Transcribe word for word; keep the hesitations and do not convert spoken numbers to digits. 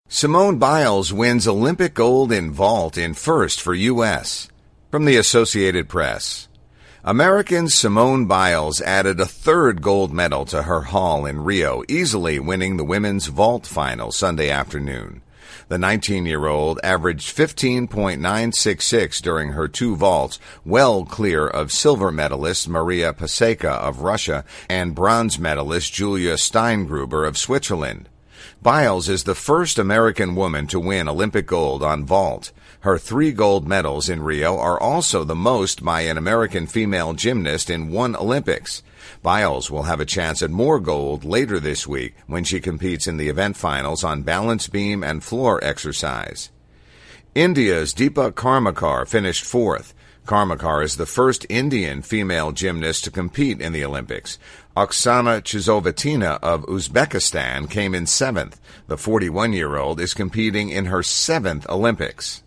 Simone Biles wins Olympic gold in vault in first for U S From the Associated Press. American Simone Biles added a third gold medal to her haul in Rio, easily winning the women's vault final Sunday afternoon. The nineteen-year-old averaged fifteen point nine six six during her two vaults, well clear of silver medalist Maria Paseka of Russia and bronze medalist Julia Steingruber of Switzerland. Biles is the first American woman to win Olympic gold on vault. Her three gold medals in Rio are also the most by an American female gymnast in one Olympics. Biles will have a chance at more gold later this week when she competes in the event finals on balance beam and floor exercise. India's Deepa Karmakar finished fourth. Karmakar is the first Indian female gymnast to compete in the Olympics. Oksana Chizovatina of Uzbekistan came in seventh. The forty-one-year-old is competing in her seventh Olympics.